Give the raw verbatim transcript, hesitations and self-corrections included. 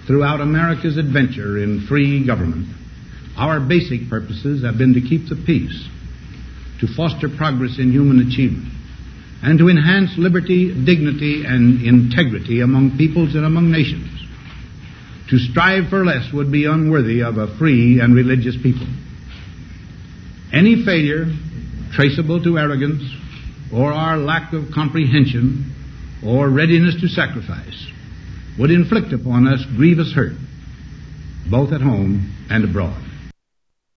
throughout America's adventure in free government, our basic purposes have been to keep the peace, to foster progress in human achievement, and to enhance liberty, dignity, and integrity among peoples and among nations. To strive for less would be unworthy of a free and religious people. Any failure traceable to arrogance or our lack of comprehension or readiness to sacrifice would inflict upon us grievous hurt, both at home and abroad.